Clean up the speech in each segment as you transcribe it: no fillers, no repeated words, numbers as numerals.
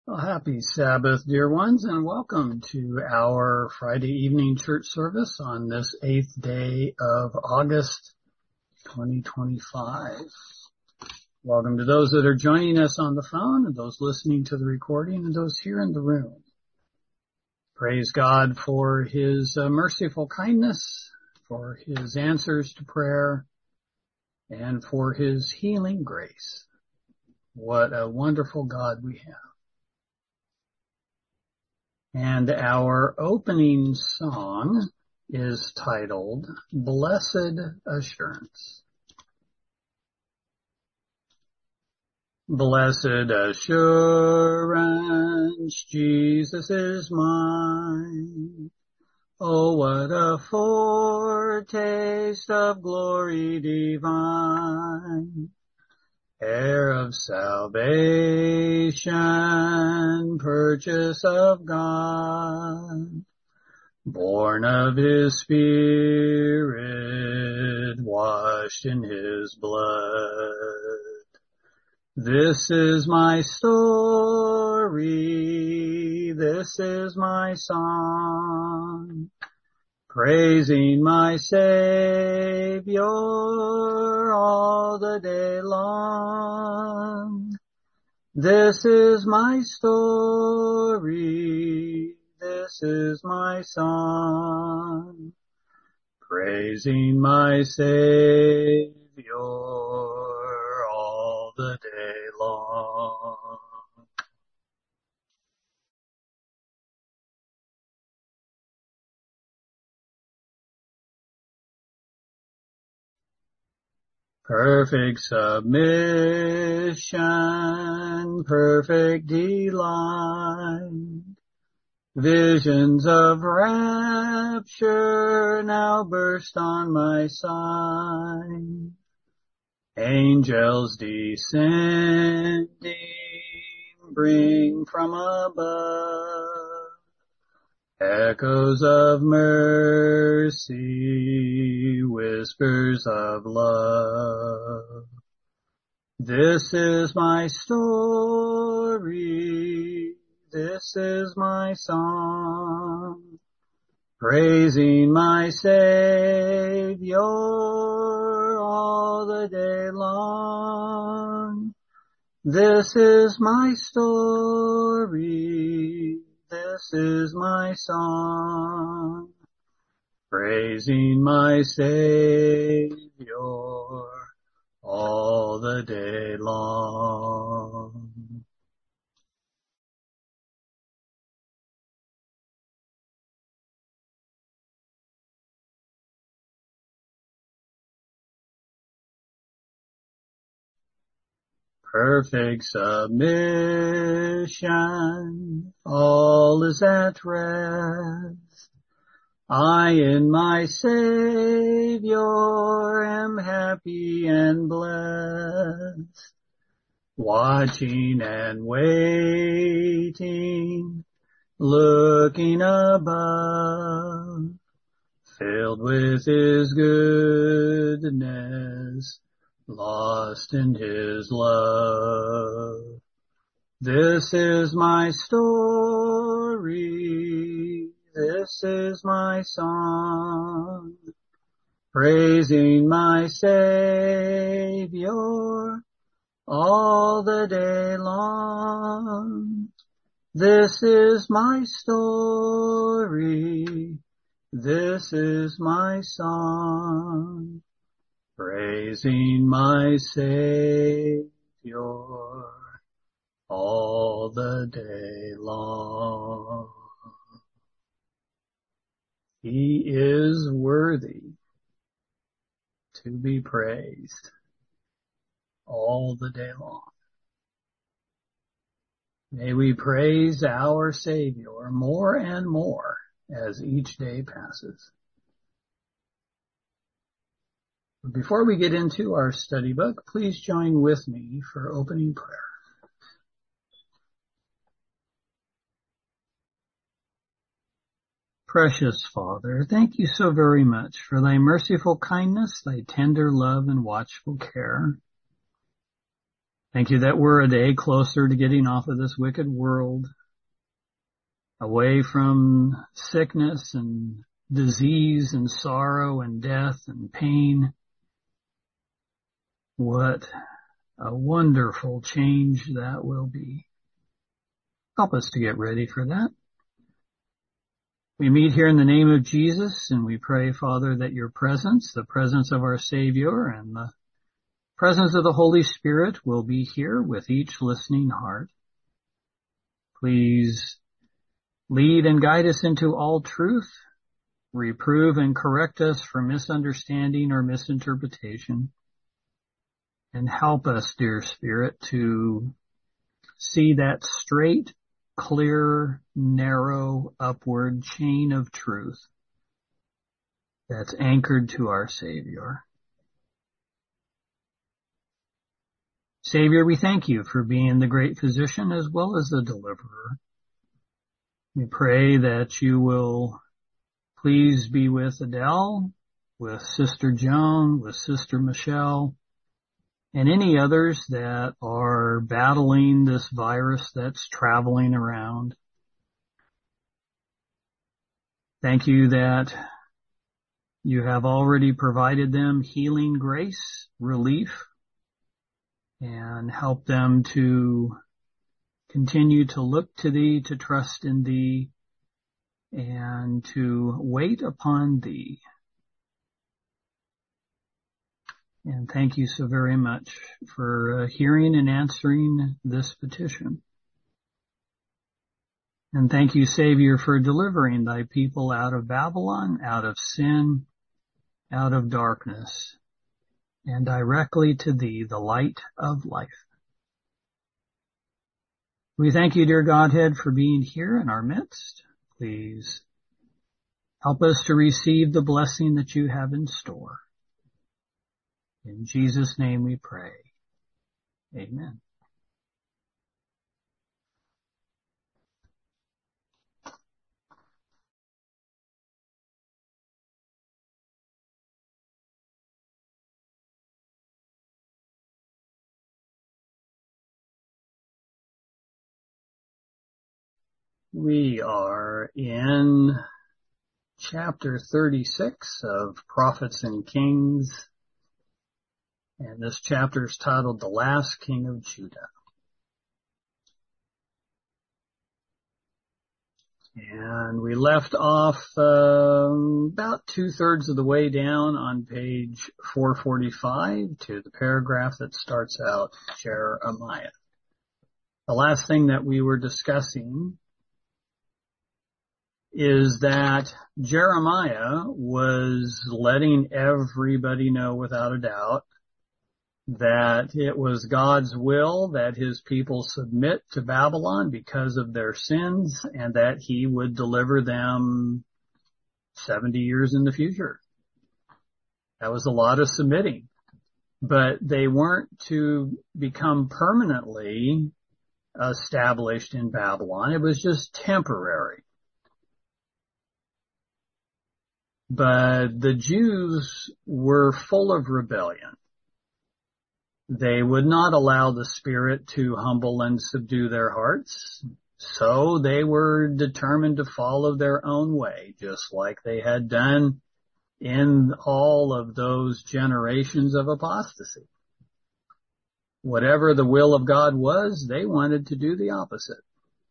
Well, happy Sabbath, dear ones, and welcome to our Friday evening church service on this 8th day of August 2025. Welcome to those that are joining us on the phone and those listening to the recording and those here in the room. Praise God for His merciful kindness, for His answers to prayer, and for His healing grace. What a wonderful God we have. And our opening song is titled, Blessed Assurance. Blessed assurance, Jesus is mine. Oh, what a foretaste of glory divine. Heir of salvation, purchase of God, born of His Spirit, washed in His blood. This is my story, this is my song, praising my Savior all the day long. This is my story, this is my song, praising my Savior all the day long. Perfect submission, perfect delight, visions of rapture now burst on my sight. Angels descending bring from above echoes of mercy, whispers of love. This is my story, this is my song, praising my Savior all the day long. This is my story, this is my song, praising my Savior all the day long. Perfect submission, all is at rest. I in my Savior am happy and blessed, watching and waiting, looking above, filled with His goodness, lost in His love. This is my story, this is my song, praising my Savior all the day long. This is my story, this is my song, praising my Savior all the day long. He is worthy to be praised all the day long. May we praise our Savior more and more as each day passes. But before we get into our study book, please join with me for opening prayer. Precious Father, thank you so very much for thy merciful kindness, thy tender love and watchful care. Thank you that we're a day closer to getting off of this wicked world, away from sickness and disease and sorrow and death and pain. What a wonderful change that will be. Help us to get ready for that. We meet here in the name of Jesus, and we pray, Father, that your presence, the presence of our Savior, and the presence of the Holy Spirit will be here with each listening heart. Please lead and guide us into all truth, reprove and correct us for misunderstanding or misinterpretation, and help us, dear Spirit, to see that straight, clear, narrow, upward chain of truth that's anchored to our Savior. Savior, we thank you for being the great physician as well as the deliverer. We pray that you will please be with Adele, with Sister Joan, with Sister Michelle, and any others that are battling this virus that's traveling around. Thank you that you have already provided them healing grace, relief, and help them to continue to look to thee, to trust in thee, and to wait upon thee. And thank you so very much for hearing and answering this petition. And thank you, Savior, for delivering thy people out of Babylon, out of sin, out of darkness, and directly to thee, the light of life. We thank you, dear Godhead, for being here in our midst. Please help us to receive the blessing that you have in store. In Jesus' name we pray. Amen. We are in chapter 36 of Prophets and Kings, and this chapter is titled The Last King of Judah. And we left off about 2/3 of the way down on page 445 to the paragraph that starts out Jeremiah. The last thing that we were discussing is that Jeremiah was letting everybody know without a doubt that it was God's will that his people submit to Babylon because of their sins, and that he would deliver them 70 years in the future. That was a lot of submitting. But they weren't to become permanently established in Babylon. It was just temporary. But the Jews were full of rebellion. They would not allow the Spirit to humble and subdue their hearts, so they were determined to follow their own way, just like they had done in all of those generations of apostasy. Whatever the will of God was, they wanted to do the opposite.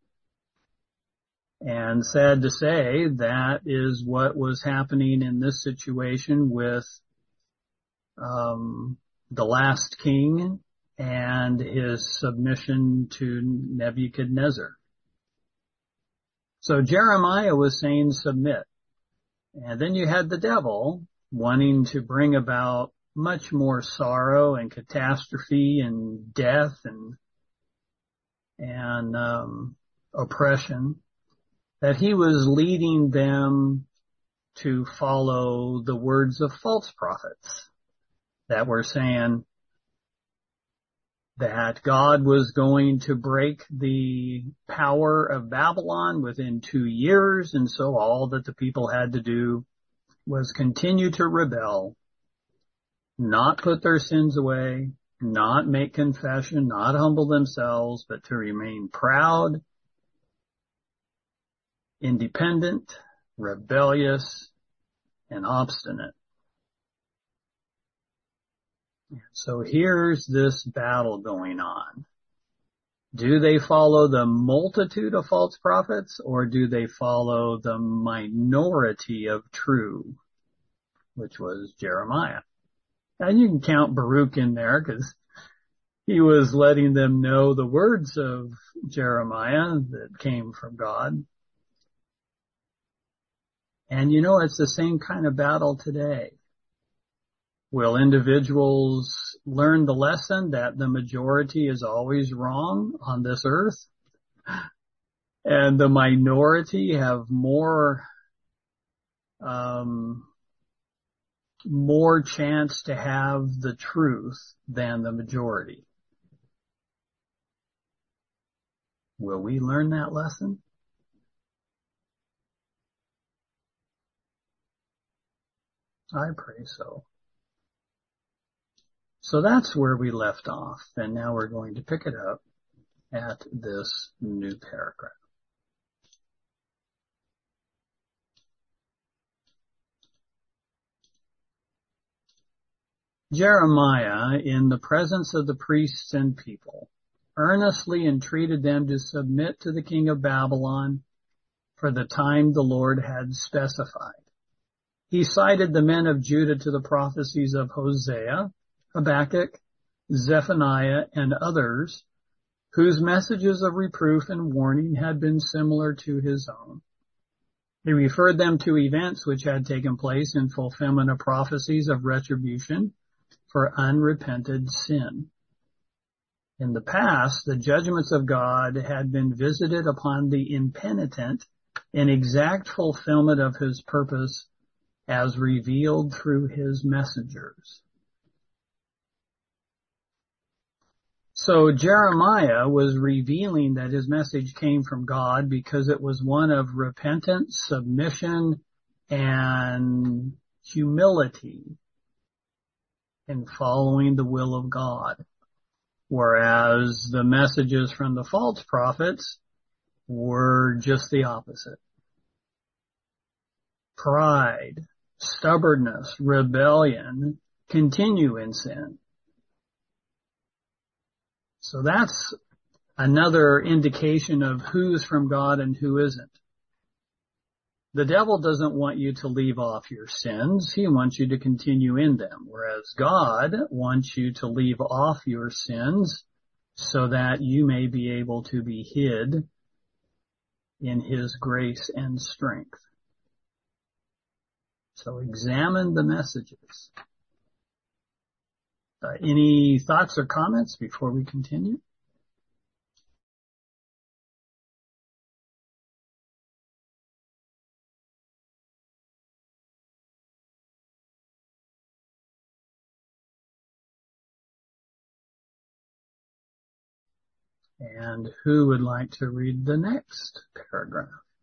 And sad to say, that is what was happening in this situation with the last king and his submission to Nebuchadnezzar. So Jeremiah was saying submit. And then you had the devil wanting to bring about much more sorrow and catastrophe and death and oppression, that he was leading them to follow the words of false prophets that were saying that God was going to break the power of Babylon within 2 years, and so all that the people had to do was continue to rebel, not put their sins away, not make confession, not humble themselves, but to remain proud, independent, rebellious, and obstinate. So here's this battle going on. Do they follow the multitude of false prophets, or do they follow the minority of true, which was Jeremiah? And you can count Baruch in there because he was letting them know the words of Jeremiah that came from God. And it's the same kind of battle today. Will individuals learn the lesson that the majority is always wrong on this earth? And the minority have more chance to have the truth than the majority. Will we learn that lesson? I pray so. So that's where we left off, and now we're going to pick it up at this new paragraph. Jeremiah, in the presence of the priests and people, earnestly entreated them to submit to the king of Babylon for the time the Lord had specified. He cited the men of Judah to the prophecies of Hosea, Habakkuk, Zephaniah, and others, whose messages of reproof and warning had been similar to his own. He referred them to events which had taken place in fulfillment of prophecies of retribution for unrepented sin. In the past, the judgments of God had been visited upon the impenitent in exact fulfillment of his purpose as revealed through his messengers. So Jeremiah was revealing that his message came from God because it was one of repentance, submission, and humility in following the will of God. Whereas the messages from the false prophets were just the opposite. Pride, stubbornness, rebellion, continue in sin. So that's another indication of who's from God and who isn't. The devil doesn't want you to leave off your sins. He wants you to continue in them. Whereas God wants you to leave off your sins so that you may be able to be hid in his grace and strength. So examine the messages. Any thoughts or comments before we continue? And who would like to read the next paragraph?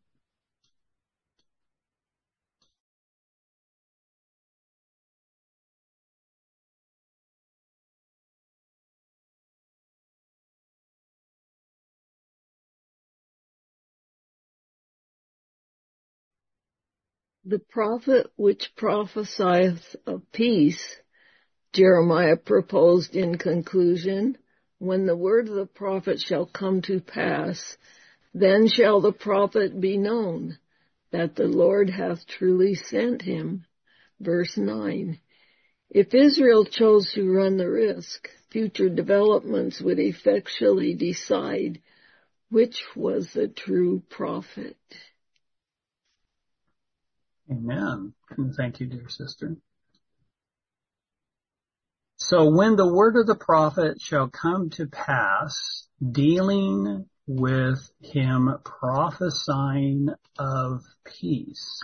The prophet which prophesieth of peace, Jeremiah proposed in conclusion, when the word of the prophet shall come to pass, then shall the prophet be known, that the Lord hath truly sent him. Verse 9. If Israel chose to run the risk, future developments would effectually decide which was the true prophet. Amen. Thank you, dear sister. So when the word of the prophet shall come to pass, dealing with him prophesying of peace,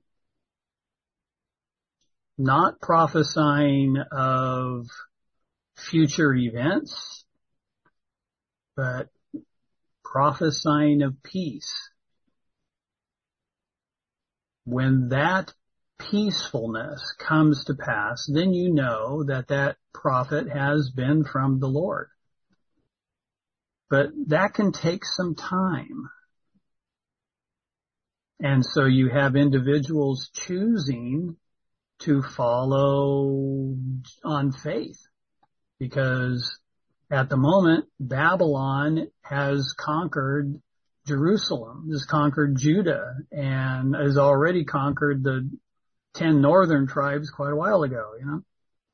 not prophesying of future events, but prophesying of peace. When that peacefulness comes to pass, then you know that that prophet has been from the Lord. But that can take some time. And so you have individuals choosing to follow on faith, because at the moment, Babylon has conquered Jerusalem, has conquered Judah, and has already conquered the 10 northern tribes quite a while ago, you know.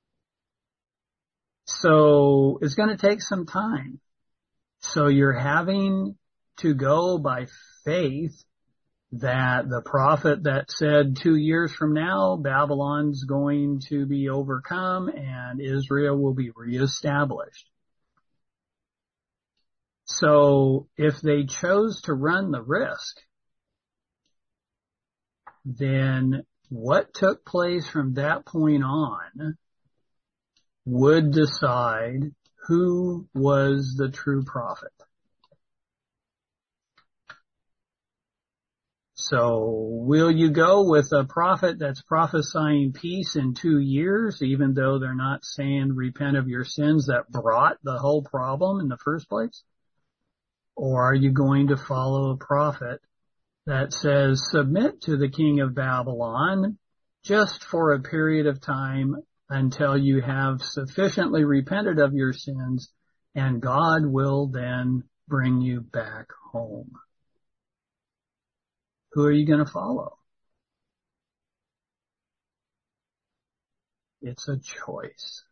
So it's going to take some time. So you're having to go by faith that the prophet that said 2 years from now, Babylon's going to be overcome and Israel will be reestablished. So if they chose to run the risk, then what took place from that point on would decide who was the true prophet. So will you go with a prophet that's prophesying peace in 2 years, even though they're not saying repent of your sins that brought the whole problem in the first place? Or are you going to follow a prophet that says submit to the king of Babylon just for a period of time until you have sufficiently repented of your sins, and God will then bring you back home? Who are you going to follow? It's a choice.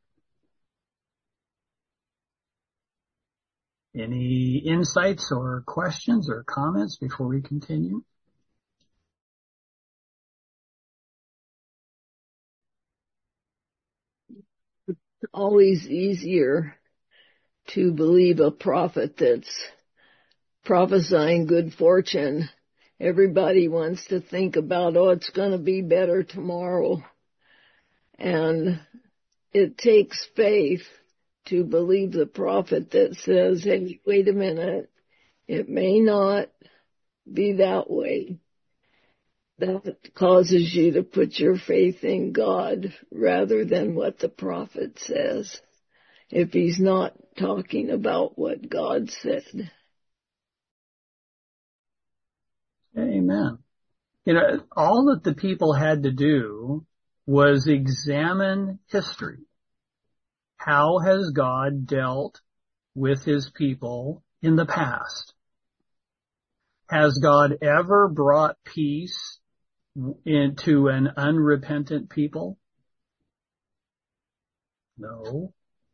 Any insights or questions or comments before we continue? It's always easier to believe a prophet that's prophesying good fortune. Everybody wants to think about, oh, it's going to be better tomorrow. And it takes faith to believe the prophet that says, hey, wait a minute, it may not be that way. That causes you to put your faith in God rather than what the prophet says, if he's not talking about what God said. Amen. You know, all that the people had to do was examine history. How has God dealt with his people in the past? Has God ever brought peace into an unrepentant people? No.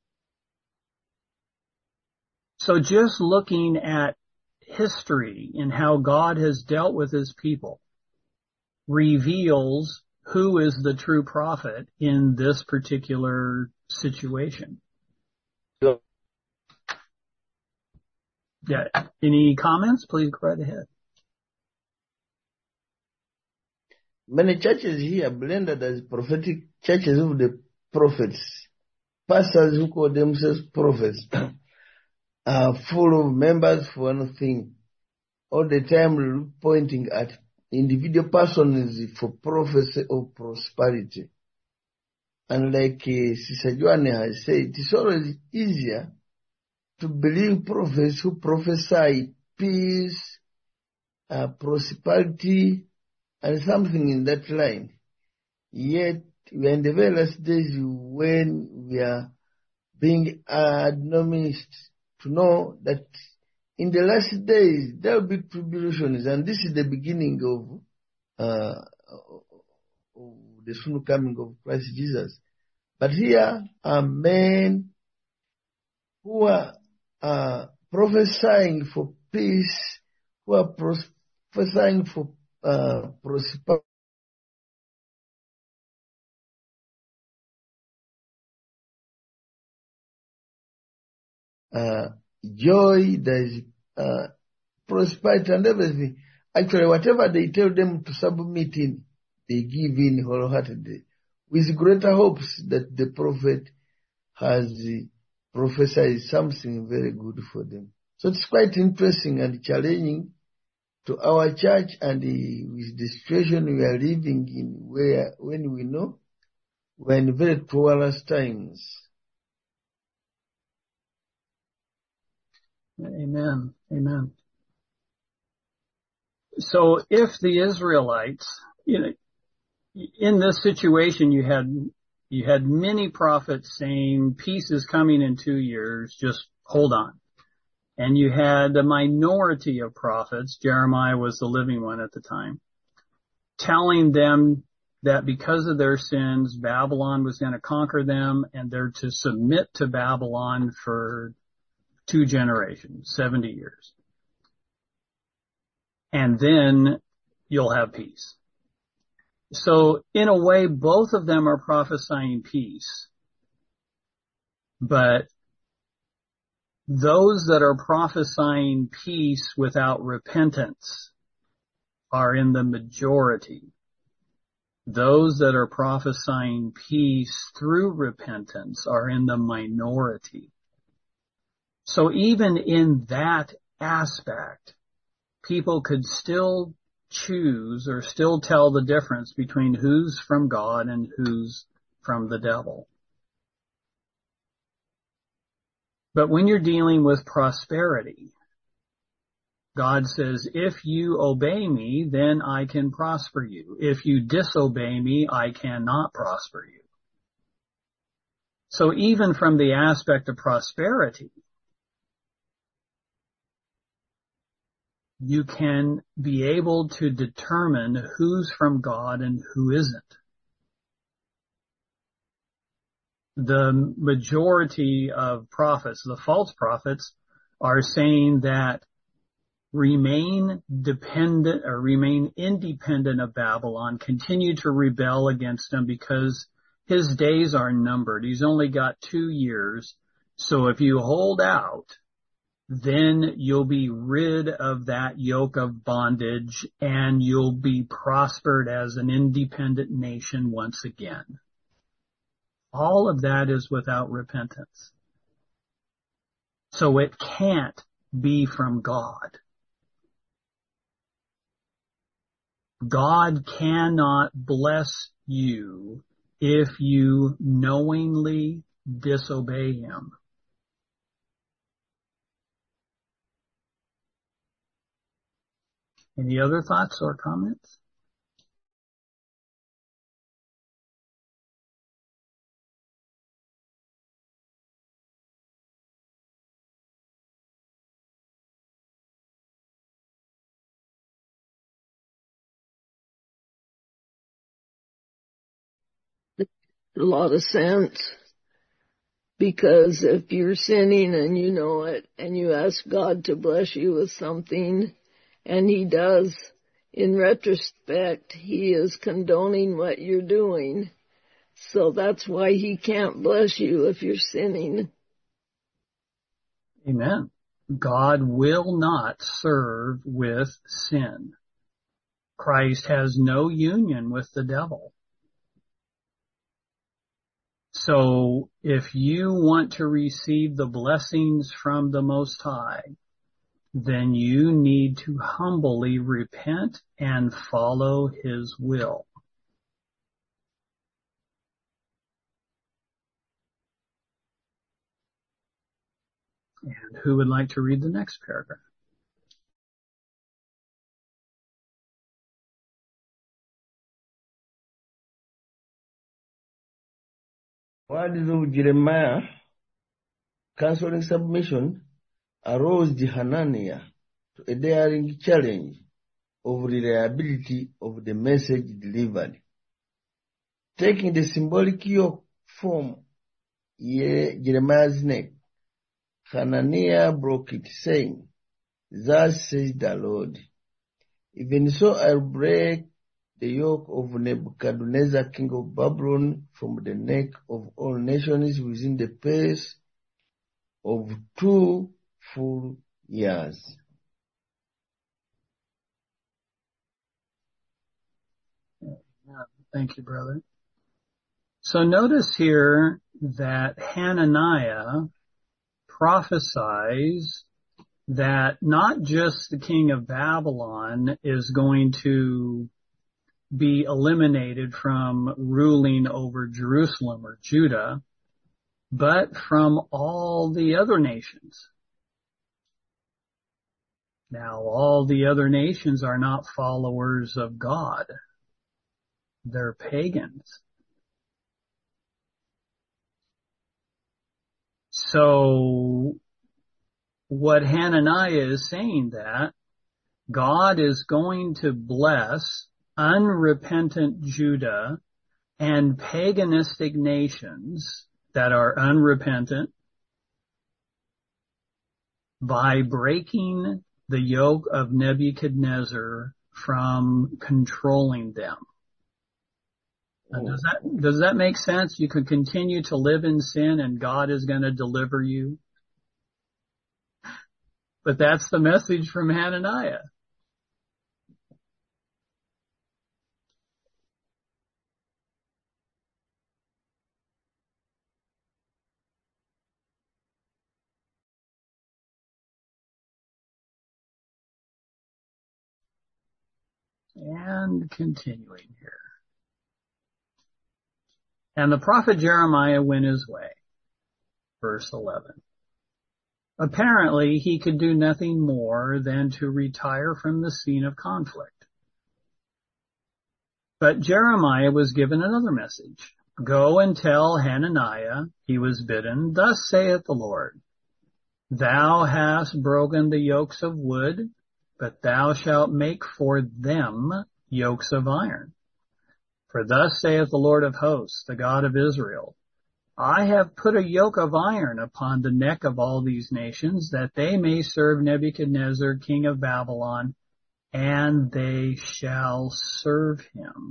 So just looking at history and how God has dealt with his people reveals who is the true prophet in this particular situation. Yeah. Any comments? Please go right ahead. Many churches here blended as prophetic churches of the prophets. Pastors who call themselves prophets are full of members for one thing. All the time pointing at individual persons for prophecy of prosperity. And like Sister Joanne has said, it's always easier to believe prophets who prophesy peace, prosperity, and something in that line. Yet, we are in the very last days when we are being admonished to know that in the last days there will be tribulations, and this is the beginning of the soon coming of Christ Jesus. But here are men who are prophesying for peace, who are prophesying for prosperity. Joy, there's prosperity and everything. Actually, whatever they tell them to submit in, they give in wholeheartedly, with greater hopes that the prophet has prophesied something very good for them. So it's quite interesting and challenging to our church and with the situation we are living in, when we know we're in very troublous times. Amen. Amen. So if the Israelites, in this situation, you had many prophets saying peace is coming in 2 years, just hold on. And you had a minority of prophets, Jeremiah was the living one at the time, telling them that because of their sins, Babylon was going to conquer them and they're to submit to Babylon for 2 generations, 70 years. And then you'll have peace. So in a way, both of them are prophesying peace. But those that are prophesying peace without repentance are in the majority. Those that are prophesying peace through repentance are in the minority. So even in that aspect, people could still choose or still tell the difference between who's from God and who's from the devil. But when you're dealing with prosperity, God says, if you obey me, then I can prosper you. If you disobey me, I cannot prosper you. So even from the aspect of prosperity, you can be able to determine who's from God and who isn't. The majority of prophets, the false prophets, are saying that remain dependent or remain independent of Babylon, continue to rebel against him because his days are numbered. He's only got 2 years. So if you hold out, then you'll be rid of that yoke of bondage and you'll be prospered as an independent nation once again. All of that is without repentance. So it can't be from God. God cannot bless you if you knowingly disobey him. Any other thoughts or comments? A lot of sense. Because if you're sinning and you know it, and you ask God to bless you with something, and he does, in retrospect, he is condoning what you're doing. So that's why he can't bless you if you're sinning. Amen. God will not serve with sin. Christ has no union with the devil. So if you want to receive the blessings from the Most High, then you need to humbly repent and follow his will. And who would like to read the next paragraph? Words of Jeremiah, canceling submission, aroused Hananiah to a daring challenge of reliability of the message delivered. Taking the symbolic yoke from Jeremiah's neck, Hananiah broke it, saying, "Thus says the Lord, even so I'll break the yoke of Nebuchadnezzar, king of Babylon, from the neck of all nations within the space of 2 full years." Thank you, brother. So notice here that Hananiah prophesies that not just the king of Babylon is going to be eliminated from ruling over Jerusalem or Judah, but from all the other nations. Now, all the other nations are not followers of God. They're pagans. So, what Hananiah is saying that God is going to bless unrepentant Judah and paganistic nations that are unrepentant by breaking the yoke of Nebuchadnezzar from controlling them. Does that make sense? You could continue to live in sin and God is going to deliver you. But that's the message from Hananiah. And continuing here. And the prophet Jeremiah went his way. Verse 11. Apparently, he could do nothing more than to retire from the scene of conflict. But Jeremiah was given another message. Go and tell Hananiah, he was bidden, thus saith the Lord, thou hast broken the yokes of wood, but thou shalt make for them yokes of iron. For thus saith the Lord of hosts, the God of Israel, I have put a yoke of iron upon the neck of all these nations, that they may serve Nebuchadnezzar, king of Babylon, and they shall serve him.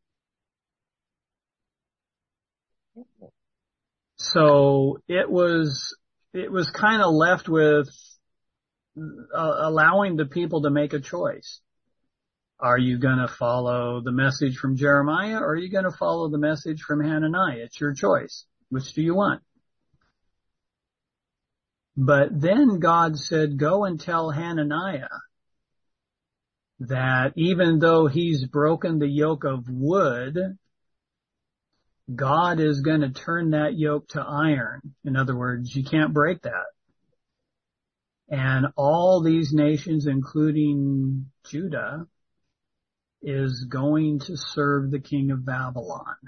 So it was kind of left with allowing the people to make a choice. Are you going to follow the message from Jeremiah, or are you going to follow the message from Hananiah? It's your choice. Which do you want? But then God said, go and tell Hananiah that even though he's broken the yoke of wood, God is going to turn that yoke to iron. In other words, you can't break that. And all these nations, including Judah, is going to serve the king of Babylon.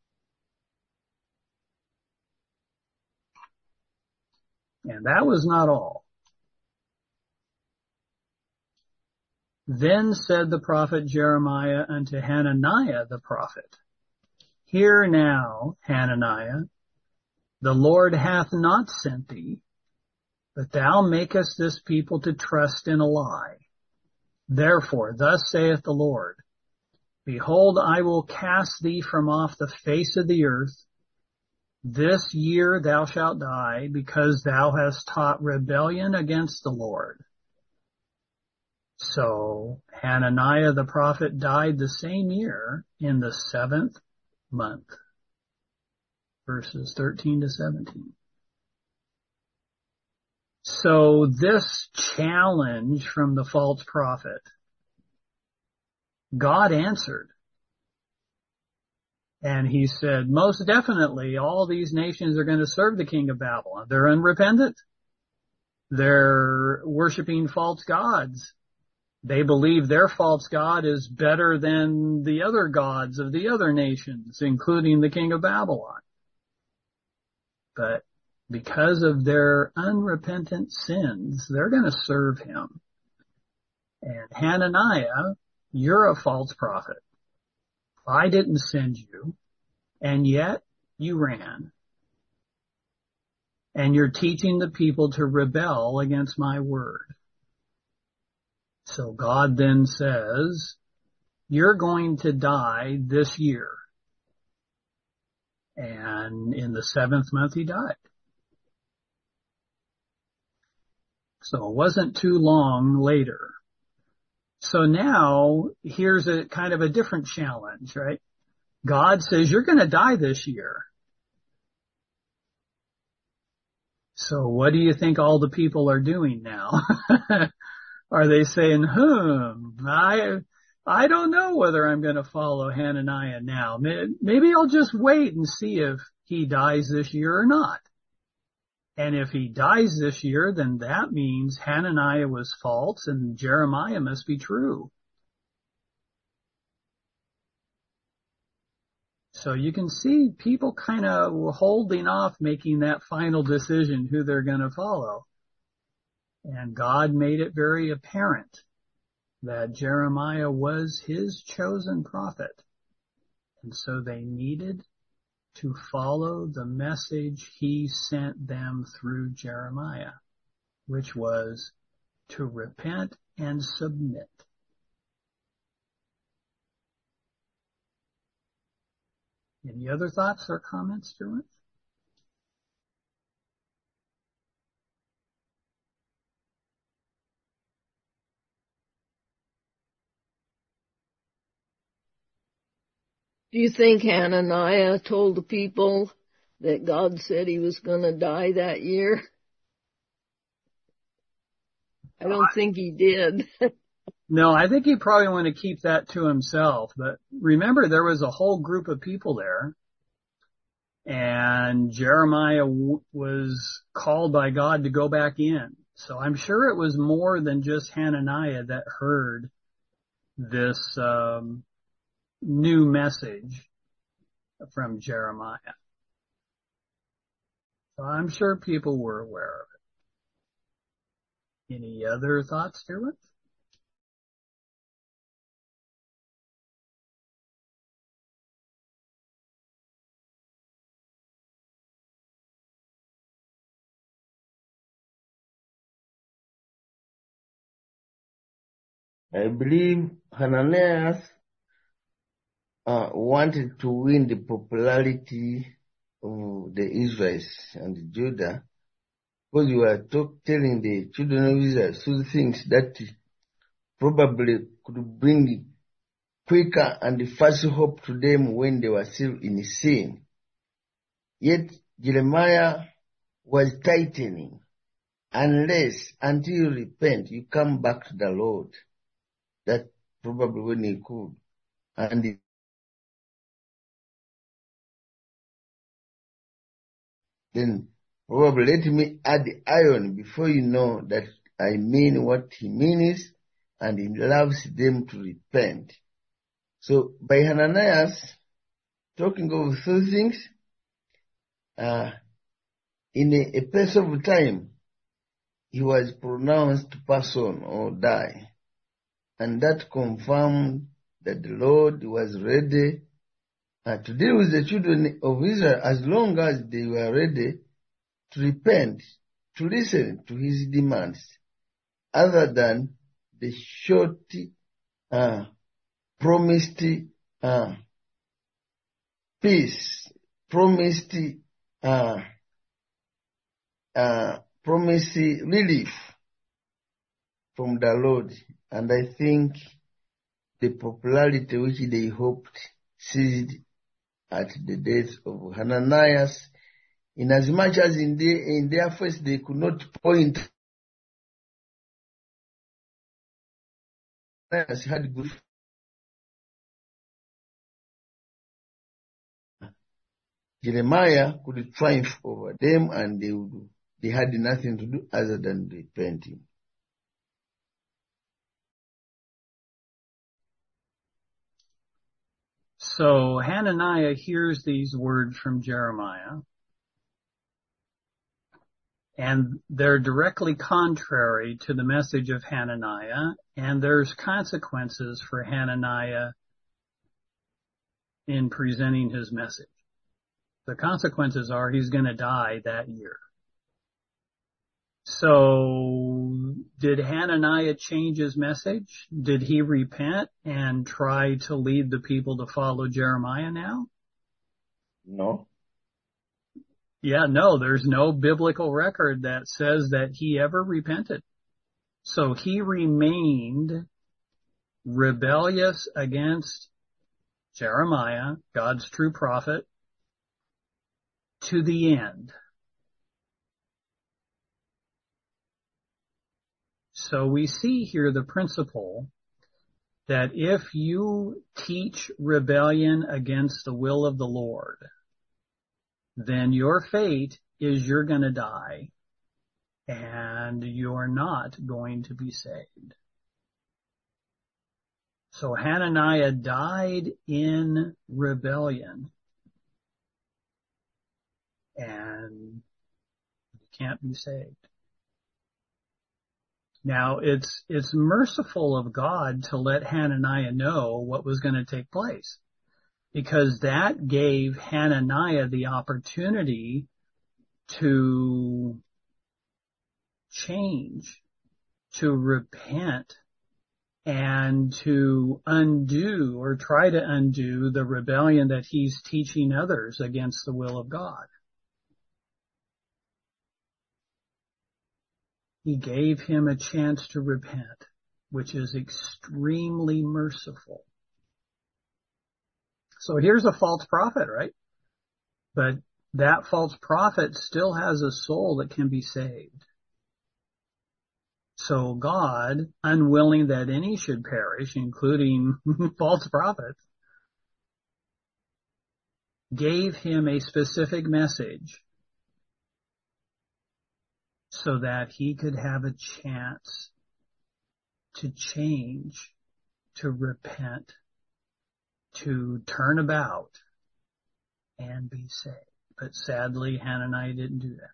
And that was not all. Then said the prophet Jeremiah unto Hananiah the prophet, hear now, Hananiah, the Lord hath not sent thee, but thou makest this people to trust in a lie. Therefore, thus saith the Lord, behold, I will cast thee from off the face of the earth. This year thou shalt die, because thou hast taught rebellion against the Lord. So Hananiah the prophet died the same year in the 7th month. Verses 13 to 17. So this challenge from the false prophet, God answered. And he said, most definitely all these nations are going to serve the king of Babylon. They're unrepentant. They're worshiping false gods. They believe their false god is better than the other gods of the other nations, including the king of Babylon. But because of their unrepentant sins, they're going to serve him. And Hananiah, you're a false prophet. I didn't send you, and yet you ran. And you're teaching the people to rebel against my word. So God then says, you're going to die this year. And in the 7th month he died. So it wasn't too long later. So now here's a kind of a different challenge, right? God says, you're going to die this year. So what do you think all the people are doing now? Are they saying, I don't know whether I'm going to follow Hananiah now. Maybe I'll just wait and see if he dies this year or not. And if he dies this year, then that means Hananiah was false and Jeremiah must be true. So you can see people kind of holding off making that final decision who they're going to follow. And God made it very apparent that Jeremiah was his chosen prophet. And so they needed to follow the message he sent them through Jeremiah, which was to repent and submit. Any other thoughts or comments, Derwent? Do you think Hananiah told the people that God said he was going to die that year? I don't think he did. No, I think he probably wanted to keep that to himself. But remember, there was a whole group of people there. And Jeremiah was called by God to go back in. So I'm sure it was more than just Hananiah that heard this new message from Jeremiah. So I'm sure people were aware of it. Any other thoughts, Derwent? I believe Hananiah wanted to win the popularity of the Israelites and Judah, because you were telling the children of Israel so things that probably could bring quicker and fast hope to them when they were still in sin. Yet Jeremiah was tightening, until you repent, you come back to the Lord. That probably when he could. And then probably let me add the iron before you know that I mean what he means, and he loves them to repent. So by Hananiah talking of those things, in a pace of time, he was pronounced to pass on or die. And that confirmed that the Lord was ready to deal with the children of Israel as long as they were ready to repent, to listen to his demands, other than the short, promised peace, promised relief from the Lord. And I think the popularity which they hoped ceased at the death of Hananiah, inasmuch as in their face they could not point as had good. Jeremiah could triumph over them, and they had nothing to do other than repenting. So Hananiah hears these words from Jeremiah, and they're directly contrary to the message of Hananiah, and there's consequences for Hananiah in presenting his message. The consequences are he's going to die that year. So did Hananiah change his message? Did he repent and try to lead the people to follow Jeremiah now? No. Yeah, no, there's no biblical record that says that he ever repented. So he remained rebellious against Jeremiah, God's true prophet, to the end. So we see here the principle that if you teach rebellion against the will of the Lord, then your fate is you're going to die and you're not going to be saved. So Hananiah died in rebellion, and you can't be saved. Now, it's merciful of God to let Hananiah know what was going to take place, because that gave Hananiah the opportunity to change, to repent, and to undo or try to undo the rebellion that he's teaching others against the will of God. He gave him a chance to repent, which is extremely merciful. So here's a false prophet, right? But that false prophet still has a soul that can be saved. So God, unwilling that any should perish, including false prophets, gave him a specific message so that he could have a chance to change, to repent, to turn about and be saved. But sadly, Hananiah didn't do that.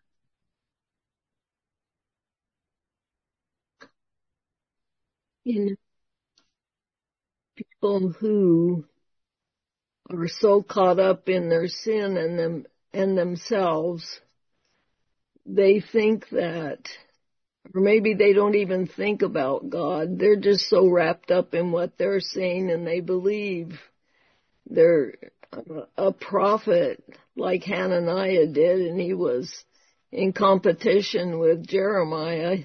People who are so caught up in their sin and themselves, they think that, or maybe they don't even think about God. They're just so wrapped up in what they're saying, and they believe they're a prophet like Hananiah did, and he was in competition with Jeremiah.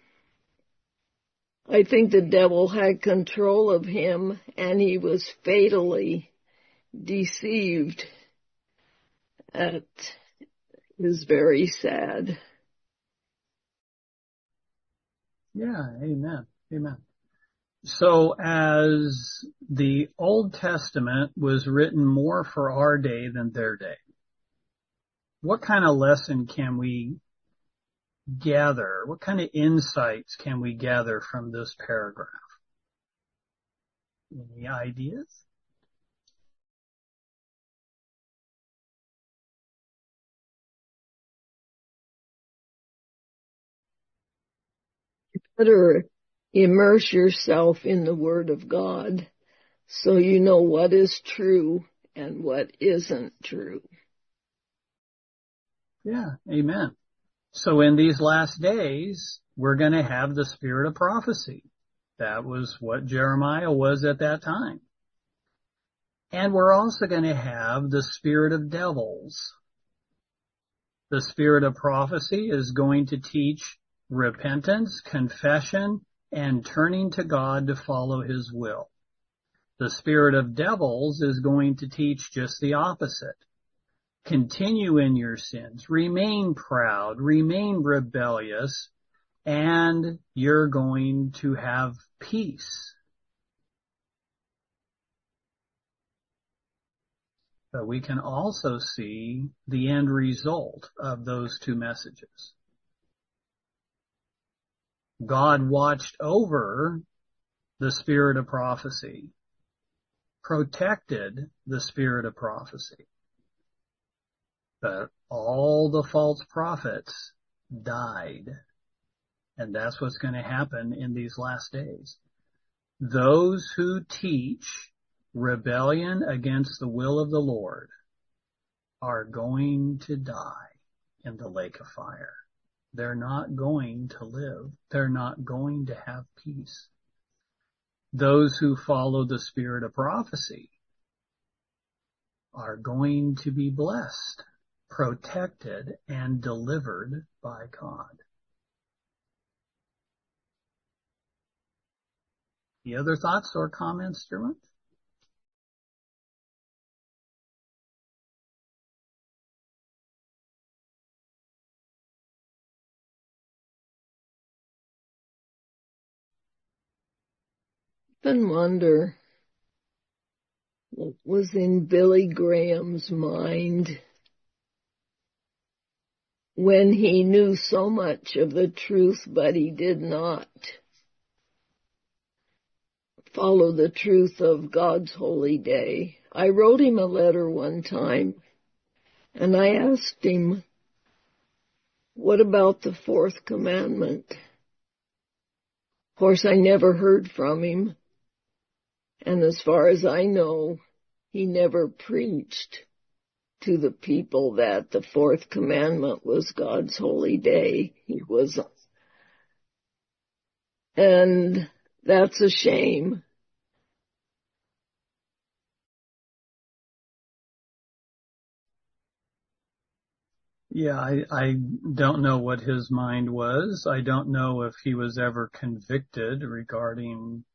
I think the devil had control of him, and he was fatally deceived. It is very sad. Yeah, amen. Amen. So as the Old Testament was written more for our day than their day, what kind of lesson can we gather? What kind of insights can we gather from this paragraph? Any ideas? Better immerse yourself in the Word of God so you know what is true and what isn't true. Yeah, amen. So in these last days, we're going to have the spirit of prophecy. That was what Jeremiah was at that time. And we're also going to have the spirit of devils. The spirit of prophecy is going to teach repentance, confession, and turning to God to follow His will. The spirit of devils is going to teach just the opposite. Continue in your sins, remain proud, remain rebellious, and you're going to have peace. But we can also see the end result of those two messages. God watched over the spirit of prophecy, protected the spirit of prophecy. But all the false prophets died. And that's what's going to happen in these last days. Those who teach rebellion against the will of the Lord are going to die in the lake of fire. They're not going to live. They're not going to have peace. Those who follow the spirit of prophecy are going to be blessed, protected, and delivered by God. Any other thoughts or comments, Dermot? often wonder what was in Billy Graham's mind when he knew so much of the truth, but he did not follow the truth of God's holy day. I wrote him a letter one time, and I asked him, what about the fourth commandment? Of course, I never heard from him, and as far as I know, he never preached to the people that the fourth commandment was God's holy day. And that's a shame. Yeah, I don't know what his mind was. I don't know if he was ever convicted regarding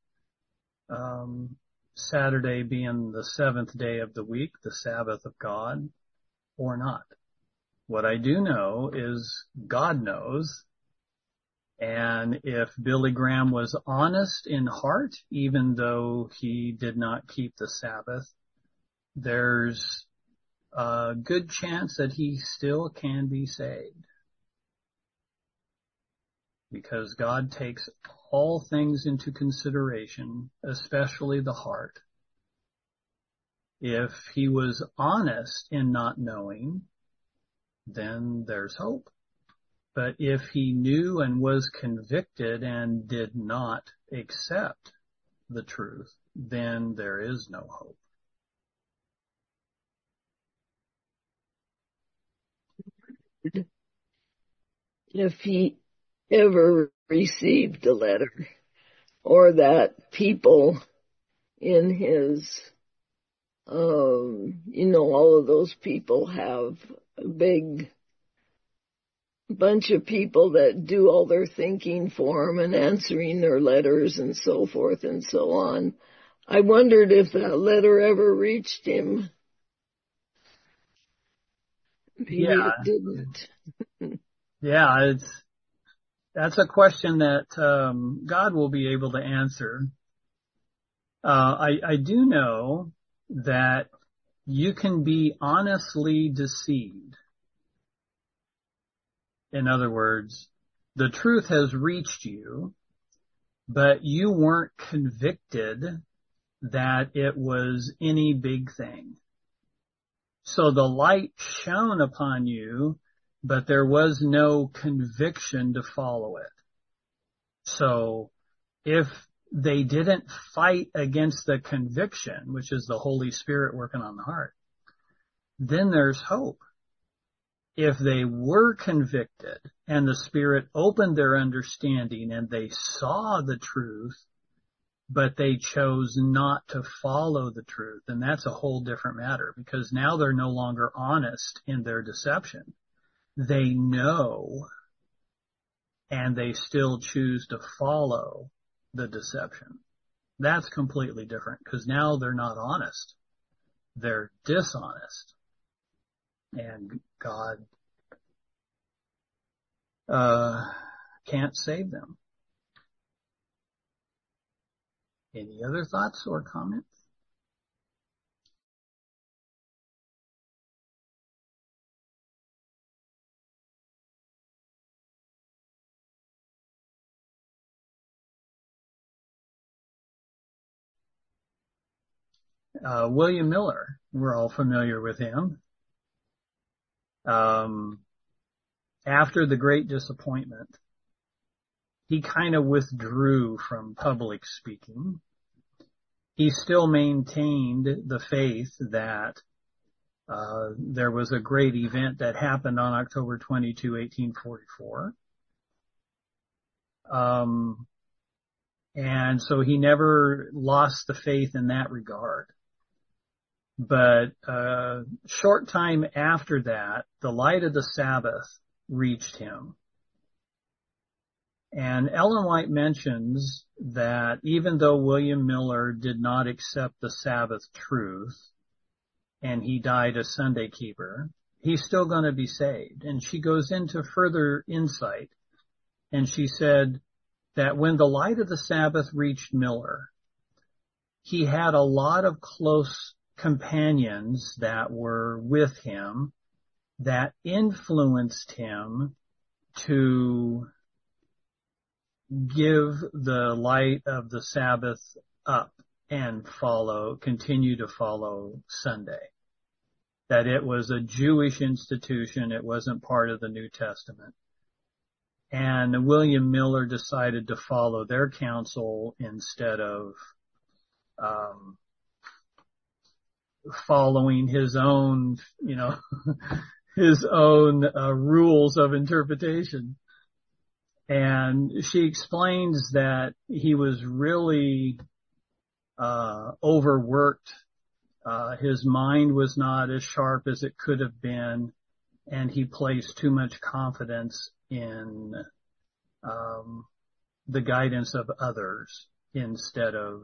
Saturday being the seventh day of the week, the Sabbath of God, or not. What I do know is God knows. And if Billy Graham was honest in heart, even though he did not keep the Sabbath, there's a good chance that he still can be saved. Because God takes all things into consideration, especially the heart. If he was honest in not knowing, then there's hope. But if he knew and was convicted and did not accept the truth, then there is no hope. If he ever received a letter, or that people in his, all of those people have a big bunch of people that do all their thinking for him and answering their letters and so forth and so on. I wondered if that letter ever reached him. Maybe it didn't. Yeah, that's a question that God will be able to answer. I do know that you can be honestly deceived. In other words, the truth has reached you, but you weren't convicted that it was any big thing. So the light shone upon you, but there was no conviction to follow it. So if they didn't fight against the conviction, which is the Holy Spirit working on the heart, then there's hope. If they were convicted and the Spirit opened their understanding and they saw the truth, but they chose not to follow the truth, then that's a whole different matter, because now they're no longer honest in their deception. They know, and they still choose to follow the deception. That's completely different, because now they're not honest. They're dishonest. And God can't save them. Any other thoughts or comments? William Miller, we're all familiar with him. After the Great Disappointment, he kind of withdrew from public speaking. He still maintained the faith that there was a great event that happened on October 22, 1844. And so he never lost the faith in that regard. But short time after that, the light of the Sabbath reached him. And Ellen White mentions that even though William Miller did not accept the Sabbath truth, and he died a Sunday keeper, he's still going to be saved. And she goes into further insight, and she said that when the light of the Sabbath reached Miller, he had a lot of close companions that were with him that influenced him to give the light of the Sabbath up and continue to follow Sunday. That it was a Jewish institution, it wasn't part of the New Testament. And William Miller decided to follow their counsel instead of following his own, his own rules of interpretation. And she explains that he was really overworked. His mind was not as sharp as it could have been, and he placed too much confidence in the guidance of others instead of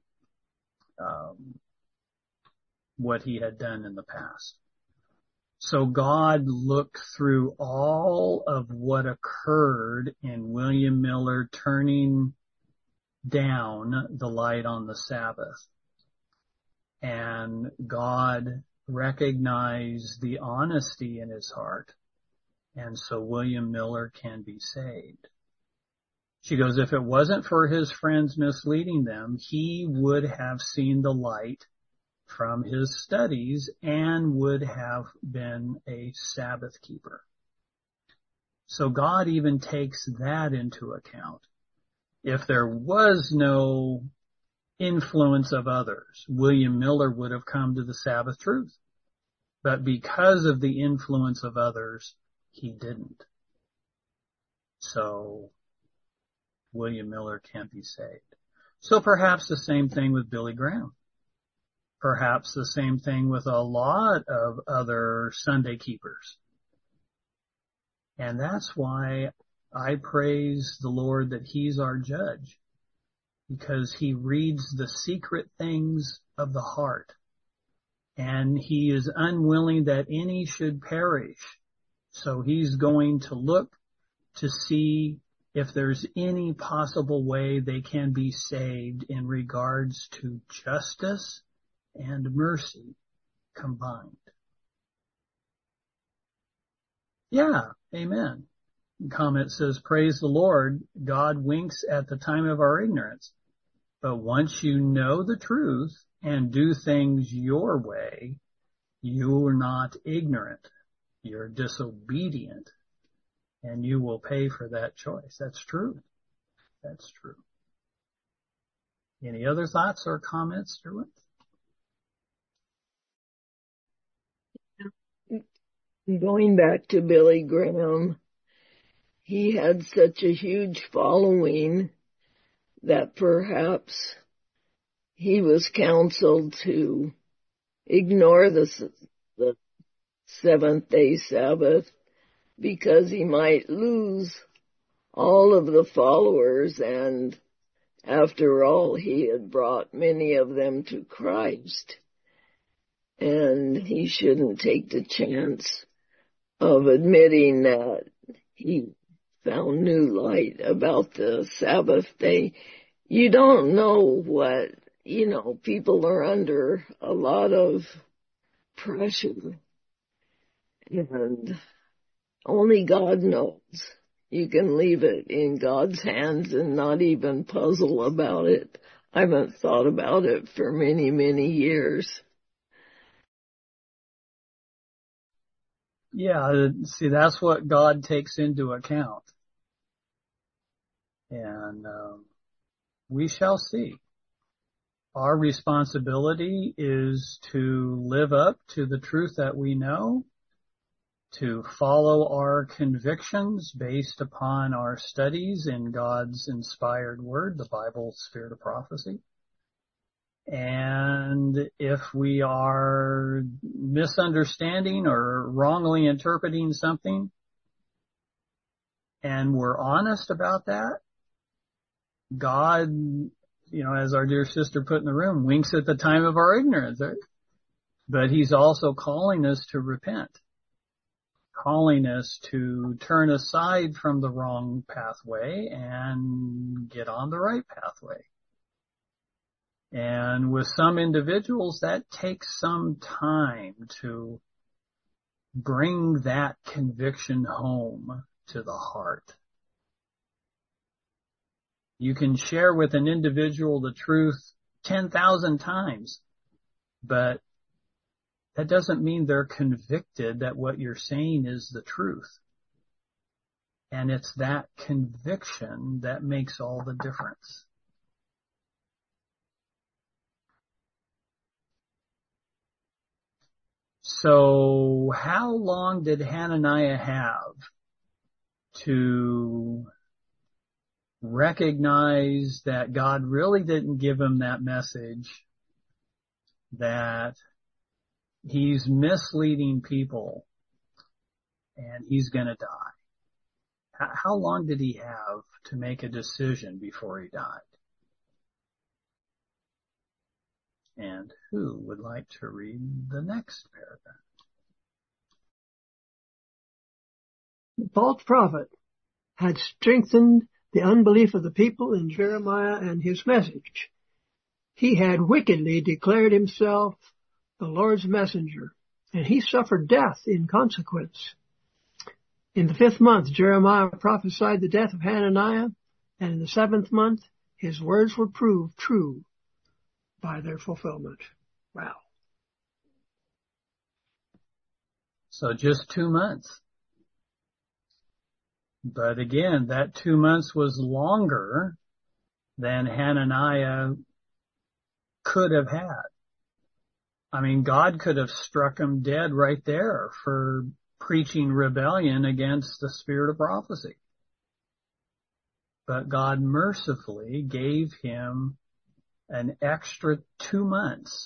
what he had done in the past. So God looked through all of what occurred in William Miller turning down the light on the Sabbath. And God recognized the honesty in his heart. And so William Miller can be saved. She goes, if it wasn't for his friends misleading them, he would have seen the light from his studies and would have been a Sabbath keeper. So God even takes that into account. If there was no influence of others, William Miller would have come to the Sabbath truth. But because of the influence of others, he didn't. So William Miller can't be saved. So perhaps the same thing with Billy Graham. Perhaps the same thing with a lot of other Sunday keepers. And that's why I praise the Lord that he's our judge, because he reads the secret things of the heart, and he is unwilling that any should perish. So he's going to look to see if there's any possible way they can be saved in regards to justice and mercy combined. Yeah, amen. Comment says, praise the Lord, God winks at the time of our ignorance. But once you know the truth and do things your way, you're not ignorant. You're disobedient. And you will pay for that choice. That's true. That's true. Any other thoughts or comments, Derwin? Going back to Billy Graham, he had such a huge following that perhaps he was counseled to ignore the seventh-day Sabbath because he might lose all of the followers, and after all, he had brought many of them to Christ, and he shouldn't take the chance of admitting that he found new light about the Sabbath day. You don't know what, people are under a lot of pressure, and only God knows. You can leave it in God's hands and not even puzzle about it. I haven't thought about it for many, many years. Yeah, see, that's what God takes into account. And we shall see. Our responsibility is to live up to the truth that we know, to follow our convictions based upon our studies in God's inspired word, the Bible, Spirit of Prophecy. And if we are misunderstanding or wrongly interpreting something, and we're honest about that, God, as our dear sister put in the room, winks at the time of our ignorance. Right? But he's also calling us to repent, calling us to turn aside from the wrong pathway and get on the right pathway. And with some individuals, that takes some time to bring that conviction home to the heart. You can share with an individual the truth 10,000 times, but that doesn't mean they're convicted that what you're saying is the truth. And it's that conviction that makes all the difference. So how long did Hananiah have to recognize that God really didn't give him that message, that he's misleading people and he's going to die? How long did he have to make a decision before he died? And who would like to read the next paragraph? The false prophet had strengthened the unbelief of the people in Jeremiah and his message. He had wickedly declared himself the Lord's messenger, and he suffered death in consequence. In the 5th month, Jeremiah prophesied the death of Hananiah, and in the 7th month, his words were proved true by their fulfillment. Wow. So just 2 months. But again, that 2 months was longer than Hananiah could have had. I mean, God could have struck him dead right there for preaching rebellion against the spirit of prophecy. But God mercifully gave him an extra 2 months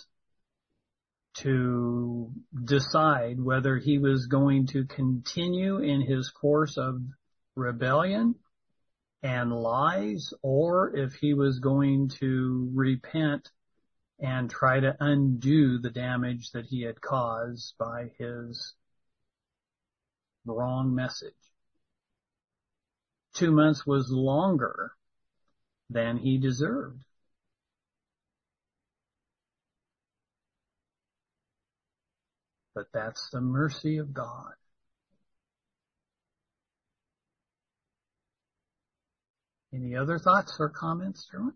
to decide whether he was going to continue in his course of rebellion and lies, or if he was going to repent and try to undo the damage that he had caused by his wrong message. 2 months was longer than he deserved. But that's the mercy of God. Any other thoughts or comments, Jerome?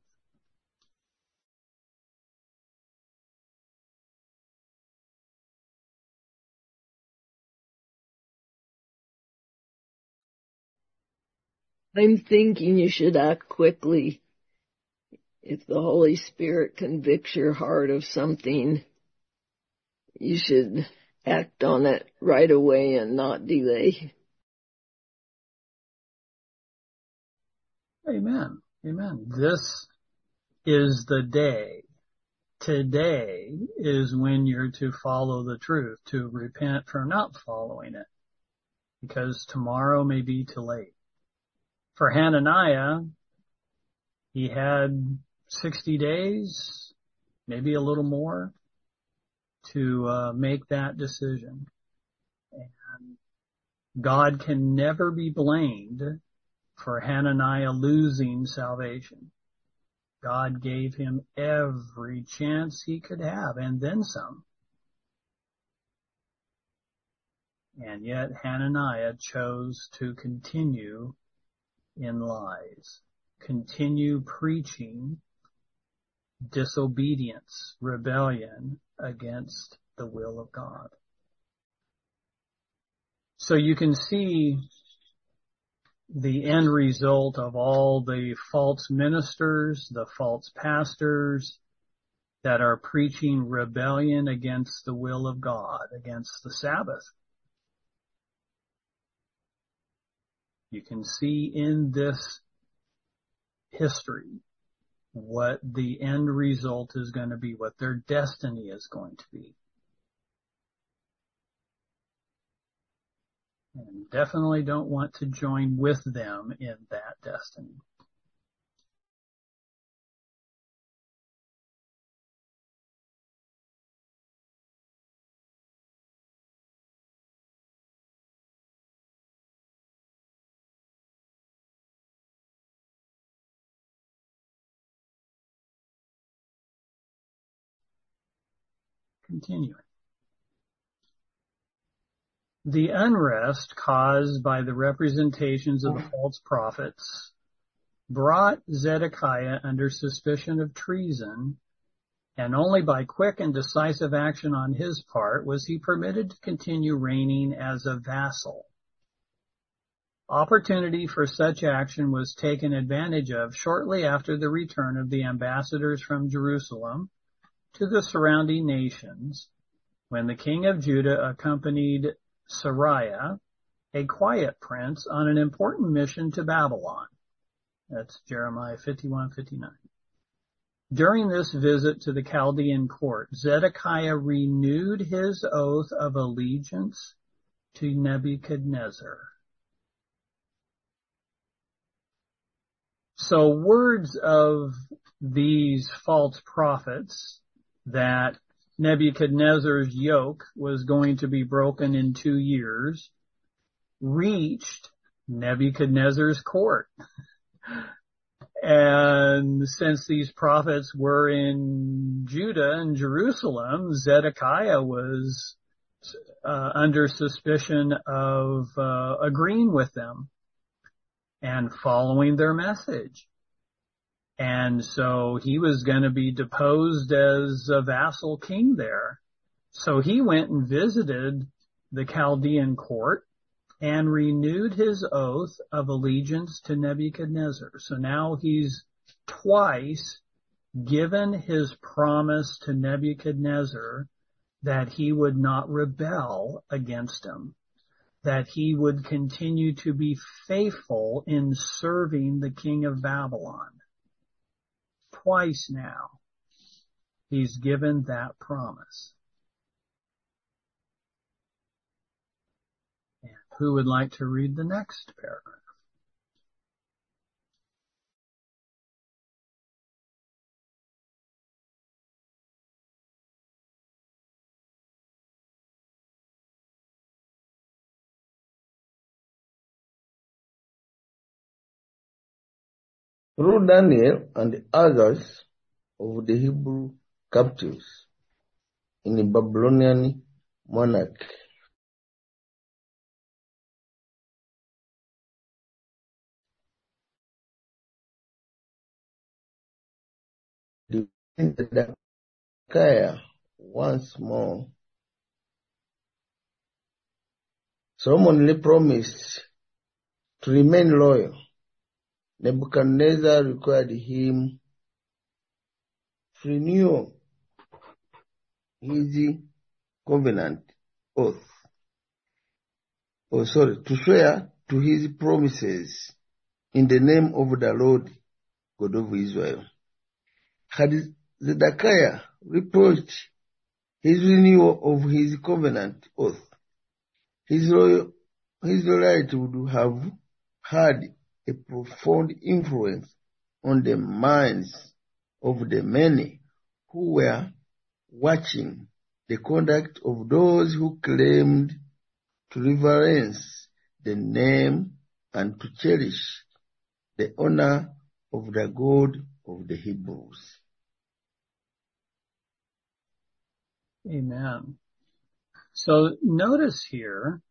I'm thinking you should act quickly. If the Holy Spirit convicts your heart of something, you should act on it right away and not delay. Amen. Amen. This is the day. Today is when you're to follow the truth, to repent for not following it, because tomorrow may be too late. For Hananiah, he had 60 days, maybe a little more, to make that decision. And God can never be blamed for Hananiah losing salvation. God gave him every chance he could have, and then some. And yet Hananiah chose to continue in lies, continue preaching disobedience, rebellion against the will of God. So you can see the end result of all the false ministers, the false pastors that are preaching rebellion against the will of God, against the Sabbath. You can see in this history what the end result is going to be, what their destiny is going to be. And definitely don't want to join with them in that destiny. continuing. The unrest caused by the representations of the false prophets brought Zedekiah under suspicion of treason, and only by quick and decisive action on his part was he permitted to continue reigning as a vassal. Opportunity for such action was taken advantage of shortly after the return of the ambassadors from Jerusalem to the surrounding nations, when the king of Judah accompanied Sariah, a quiet prince, on an important mission to Babylon. That's Jeremiah 51:59. During this visit to the Chaldean court, Zedekiah renewed his oath of allegiance to Nebuchadnezzar. So words of these false prophets that Nebuchadnezzar's yoke was going to be broken in 2 years reached Nebuchadnezzar's court. And since these prophets were in Judah and Jerusalem, Zedekiah was under suspicion of agreeing with them and following their message. And so he was going to be deposed as a vassal king there. So he went and visited the Chaldean court and renewed his oath of allegiance to Nebuchadnezzar. So now he's twice given his promise to Nebuchadnezzar that he would not rebel against him, that he would continue to be faithful in serving the king of Babylon. Twice now, he's given that promise. And who would like to read the next paragraph? Through Daniel and others of the Hebrew captives in the Babylonian monarchy, Zedekiah once more solemnly promised to remain loyal. Nebuchadnezzar required him to renew his covenant oath, to swear to his promises in the name of the Lord God of Israel. Had Zedekiah reproached his renewal of his covenant oath, his loyalty would have had a profound influence on the minds of the many who were watching the conduct of those who claimed to reverence the name and to cherish the honor of the God of the Hebrews. Amen. So notice here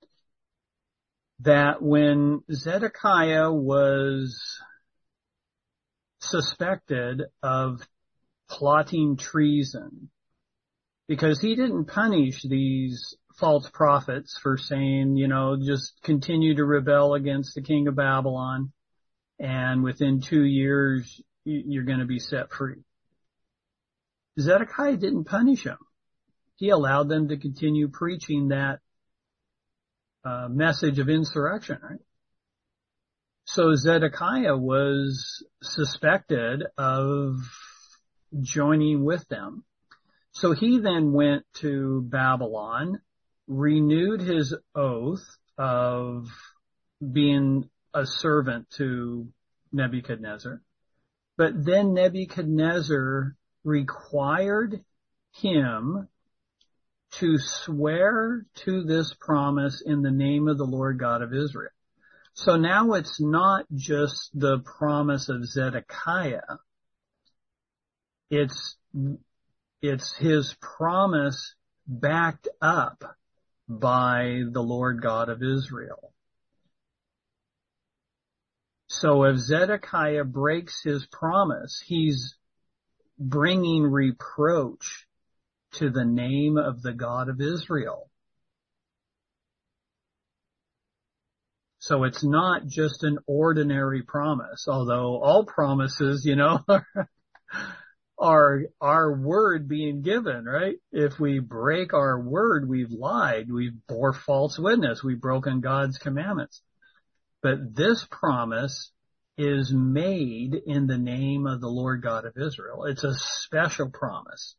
that when Zedekiah was suspected of plotting treason, because he didn't punish these false prophets for saying, just continue to rebel against the king of Babylon, and within 2 years, you're going to be set free. Zedekiah didn't punish them. He allowed them to continue preaching that message of insurrection, right? So Zedekiah was suspected of joining with them. So he then went to Babylon, renewed his oath of being a servant to Nebuchadnezzar. But then Nebuchadnezzar required him to swear to this promise in the name of the Lord God of Israel. So now it's not just the promise of Zedekiah. It's It's his promise backed up by the Lord God of Israel. So if Zedekiah breaks his promise, he's bringing reproach to the name of the God of Israel. So it's not just an ordinary promise, although all promises, are our word being given, right? If we break our word, we've lied, we've bore false witness, we've broken God's commandments. But this promise is made in the name of the Lord God of Israel. It's a special promise.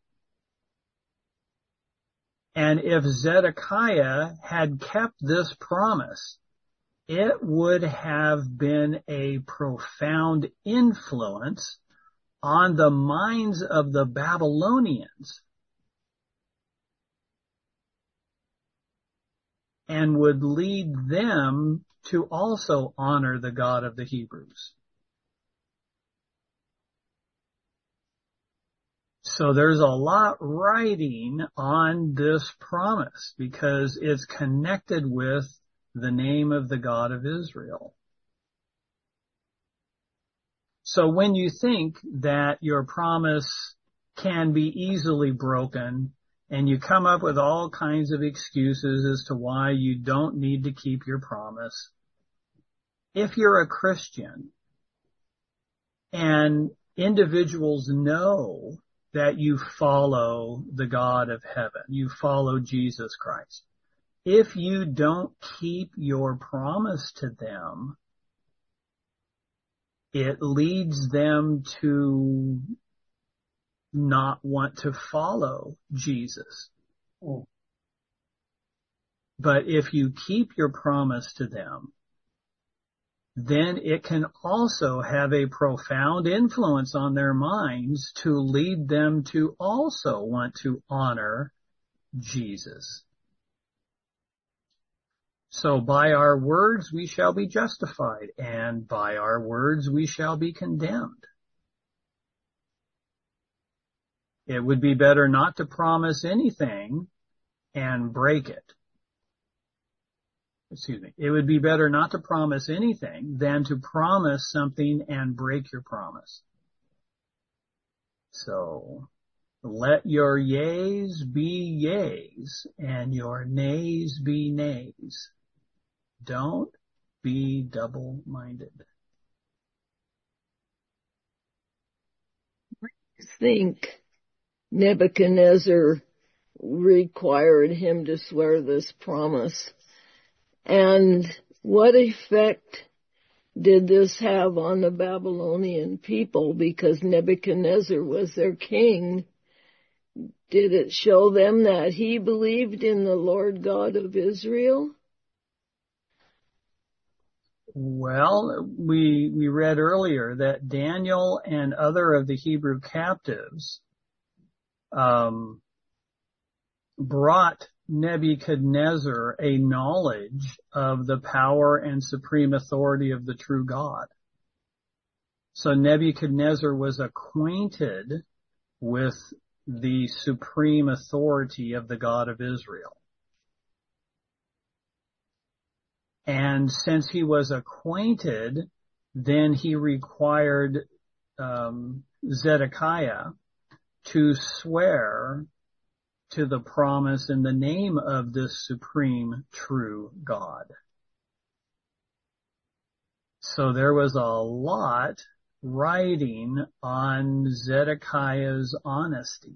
And if Zedekiah had kept this promise, it would have been a profound influence on the minds of the Babylonians and would lead them to also honor the God of the Hebrews. So there's a lot riding on this promise because it's connected with the name of the God of Israel. So when you think that your promise can be easily broken and you come up with all kinds of excuses as to why you don't need to keep your promise, if you're a Christian and individuals know that you follow the God of heaven, you follow Jesus Christ, if you don't keep your promise to them, it leads them to not want to follow Jesus. But if you keep your promise to them, then it can also have a profound influence on their minds to lead them to also want to honor Jesus. So by our words we shall be justified, and by our words we shall be condemned. It would be better not to promise anything and break it. It would be better not to promise anything than to promise something and break your promise. So let your yeas be yeas and your nays be nays. Don't be double-minded. I think Nebuchadnezzar required him to swear this promise. And what effect did this have on the Babylonian people? Because Nebuchadnezzar was their king. Did it show them that he believed in the Lord God of Israel? Well, we read earlier that Daniel and other of the Hebrew captives brought Nebuchadnezzar a knowledge of the power and supreme authority of the true God. So Nebuchadnezzar was acquainted with the supreme authority of the God of Israel. And since he was acquainted, then he required Zedekiah to swear to the promise in the name of this supreme true God. So there was a lot riding on Zedekiah's honesty.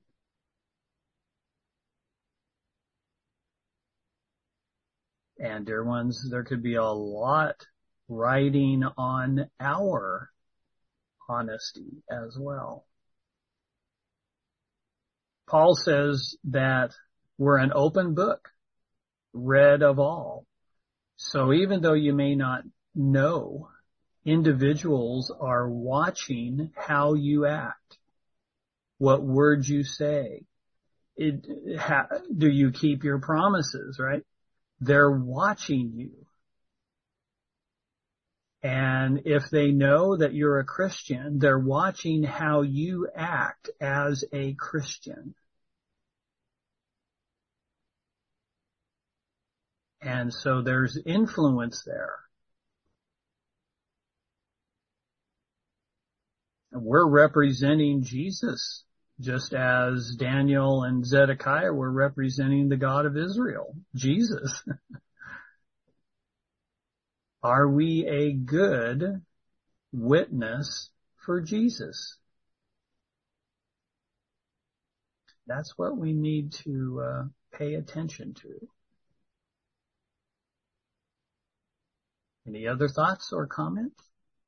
And dear ones, there could be a lot riding on our honesty as well. Paul says that we're an open book, read of all. So even though you may not know, individuals are watching how you act, what words you say. Do you keep your promises, right? They're watching you. And if they know that you're a Christian, they're watching how you act as a Christian. And so there's influence there. And we're representing Jesus, just as Daniel and Zedekiah were representing the God of Israel, Jesus. Are we a good witness for Jesus? That's what we need to pay attention to. Any other thoughts or comments?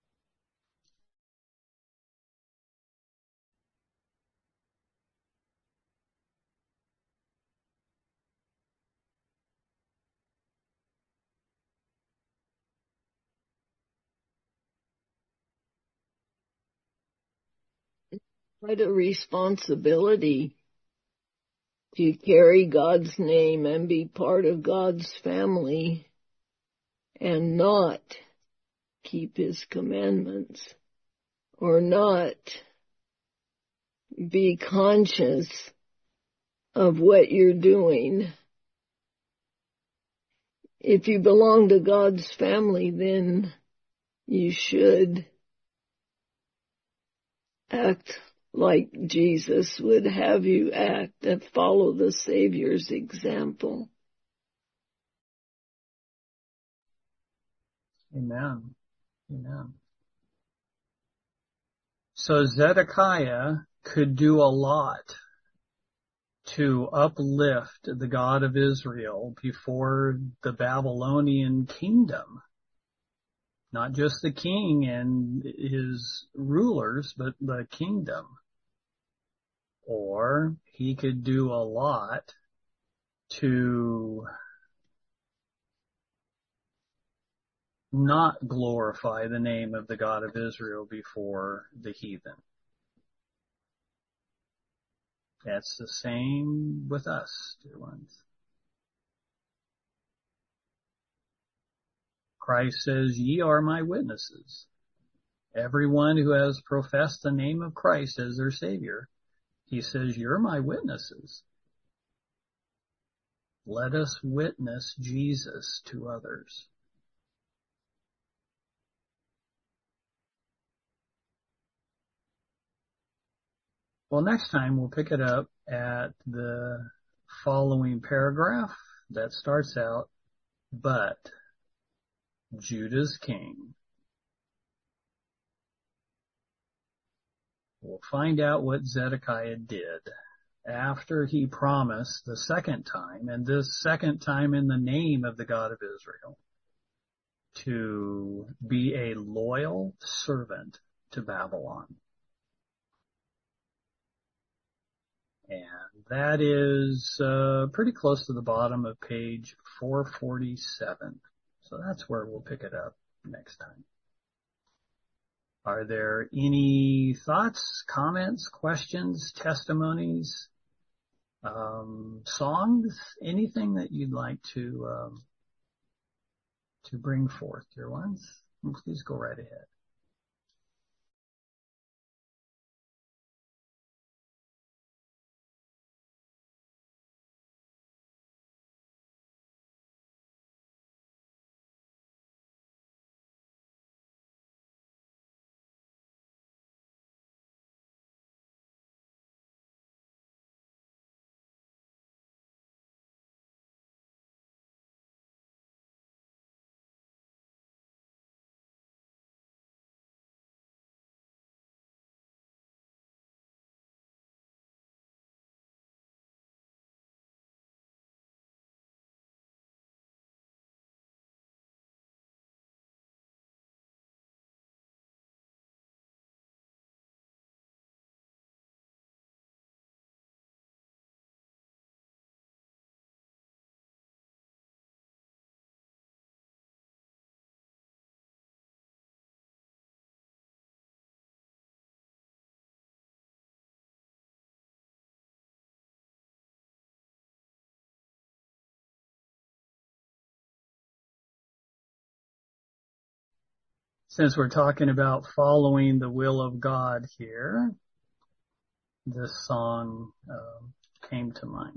Quite a responsibility to carry God's name and be part of God's family and not keep His commandments or not be conscious of what you're doing. If you belong to God's family, then you should act like Jesus would have you act and follow the Savior's example. Amen. Amen. So Zedekiah could do a lot to uplift the God of Israel before the Babylonian kingdom. Not just the king and his rulers, but the kingdom. Or he could do a lot to not glorify the name of the God of Israel before the heathen. That's the same with us, dear ones. Christ says, ye are my witnesses. Everyone who has professed the name of Christ as their Savior, he says, you're my witnesses. Let us witness Jesus to others. Well, next time we'll pick it up at the following paragraph that starts out, but Judah's king. We'll find out what Zedekiah did after he promised the second time, and this second time in the name of the God of Israel, to be a loyal servant to Babylon. And that is pretty close to the bottom of page 447. So that's where we'll pick it up next time. Are there any thoughts, comments, questions, testimonies, songs, anything that you'd like to bring forth, dear ones? Please go right ahead. Since we're talking about following the will of God here, this song came to mind.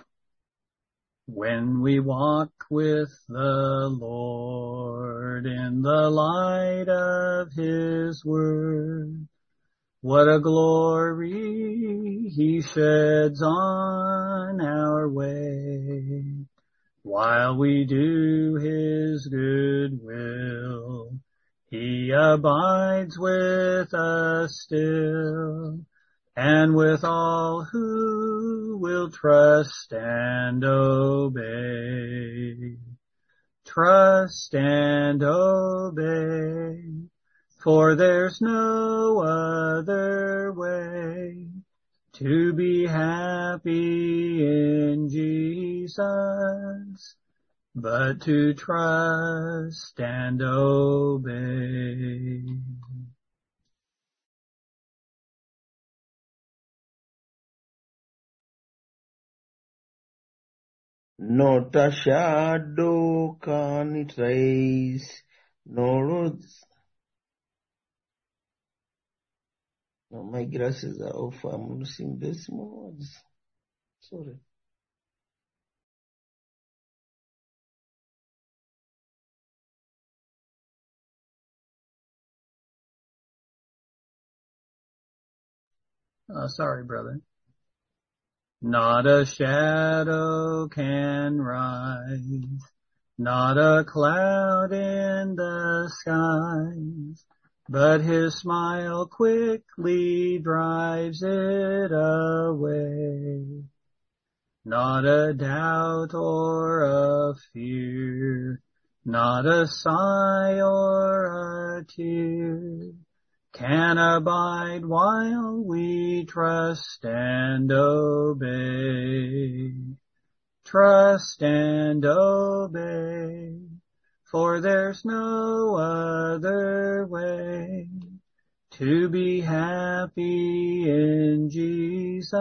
When we walk with the Lord in the light of His word, what a glory He sheds on our way. While we do His good will, He abides with us still, and with all who will trust and obey. Trust and obey, for there's no other way to be happy in Jesus, but to trust and obey. Not a shadow can it raise, nor roots. No, my glasses are off. I'm losing the small words. Sorry. Sorry, brother. Not a shadow can rise, not a cloud in the skies, but His smile quickly drives it away. Not a doubt or a fear, not a sigh or a tear can abide while we trust and obey. Trust and obey, for there's no other way to be happy in Jesus,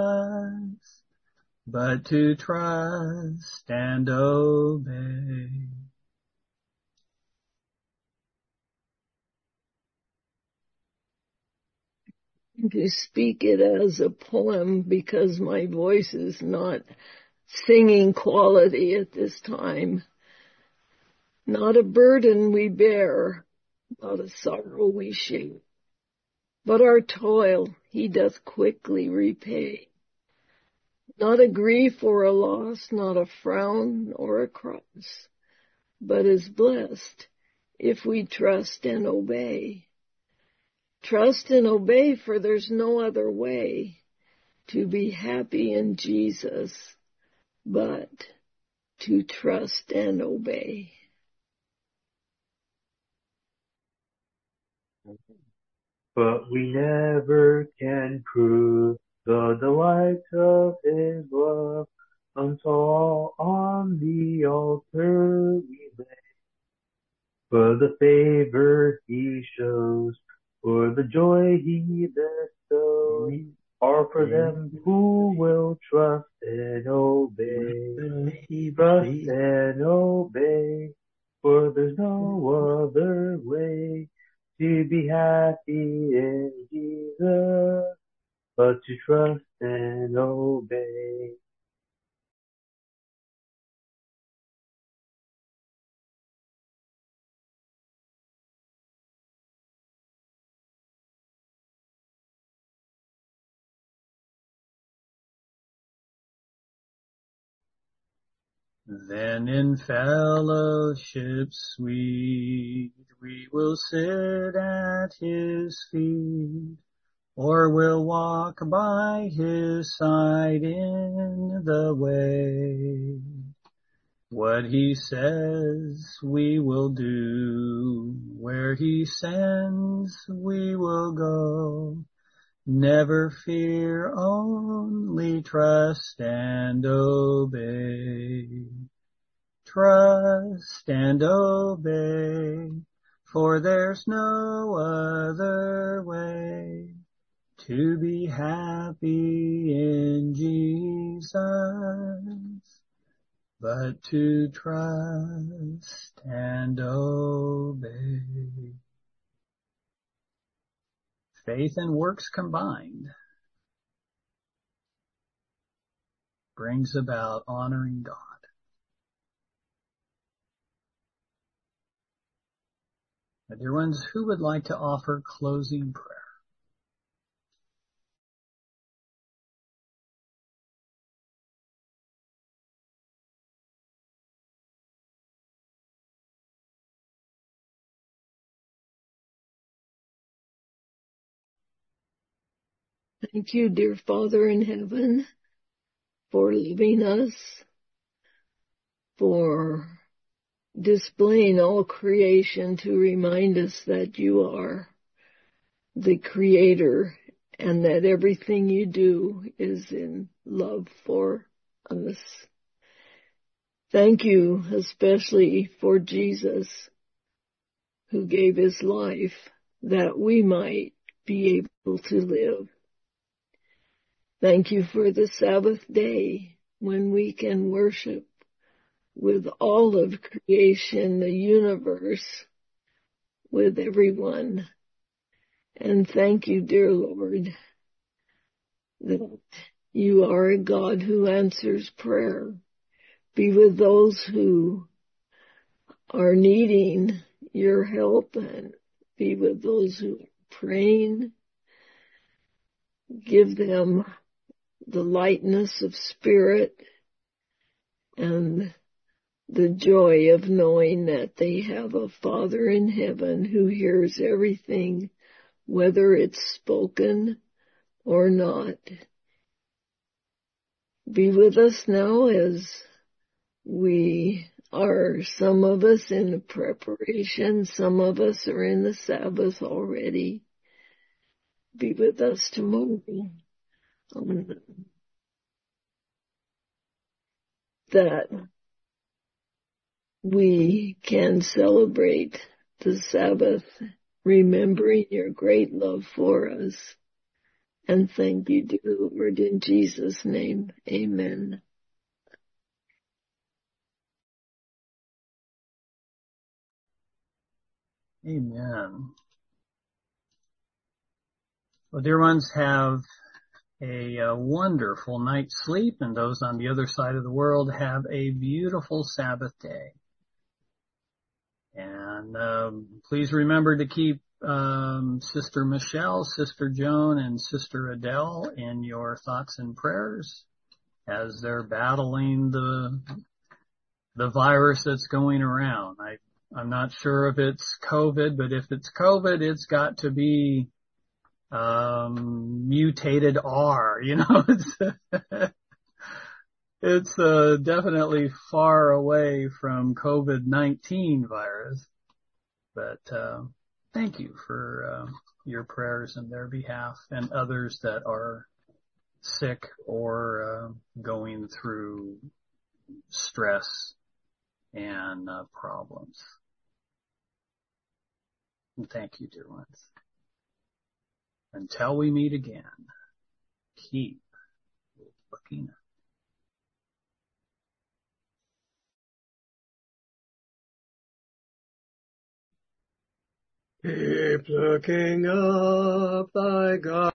but to trust and obey. To speak it as a poem because my voice is not singing quality at this time. Not a burden we bear, not a sorrow we share, but our toil He doth quickly repay. Not a grief or a loss, not a frown or a cross, but is blessed if we trust and obey. Trust and obey, for there's no other way to be happy in Jesus, but to trust and obey. But we never can prove the delight of His love until on the altar we lay. For the favor He shows, for the joy He bestows, are for them who will trust and obey. Trust and obey, for there's no other way to be happy in Jesus, but to trust and obey. Then in fellowship sweet we will sit at His feet, or will walk by His side in the way. What He says we will do, where He sends we will go. Never fear, only trust and obey. Trust and obey, for there's no other way to be happy in Jesus, but to trust and obey. faith and works combined brings about honoring God. My dear ones, who would like to offer closing prayer? Thank you, dear Father in heaven, for loving us, for displaying all creation to remind us that you are the Creator and that everything you do is in love for us. Thank you especially for Jesus, who gave his life that we might be able to live. Thank you for the Sabbath day when we can worship with all of creation, the universe, with everyone. And thank you, dear Lord, that you are a God who answers prayer. Be with those who are needing your help and be with those who are praying. Give them the lightness of spirit and the joy of knowing that they have a Father in heaven who hears everything, whether it's spoken or not. Be with us now as we are, some of us in the preparation, some of us are in the Sabbath already. Be with us tomorrow. That we can celebrate the Sabbath, remembering your great love for us. And thank you, dear Lord, in Jesus' name. Amen. Amen. Well, dear ones, have a wonderful night's sleep, and those on the other side of the world have a beautiful Sabbath day. And please remember to keep Sister Michelle, Sister Joan, and Sister Adele in your thoughts and prayers as they're battling the virus that's going around. I'm not sure if it's COVID, but if it's COVID, it's got to be mutated R, it's definitely far away from COVID-19 virus, but thank you for your prayers in their behalf and others that are sick or going through stress and problems. And thank you, dear ones. Until we meet again, keep looking up. Keep looking up, thy God.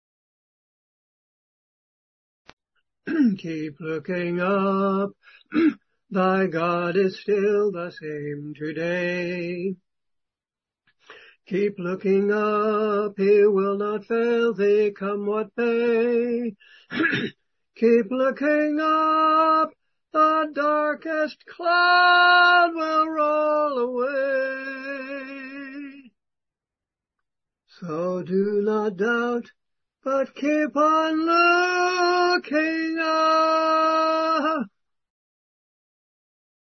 Keep looking up, thy God is still the same today. Keep looking up, he will not fail thee, come what may. Keep looking up, the darkest cloud will roll away. So do not doubt, but keep on looking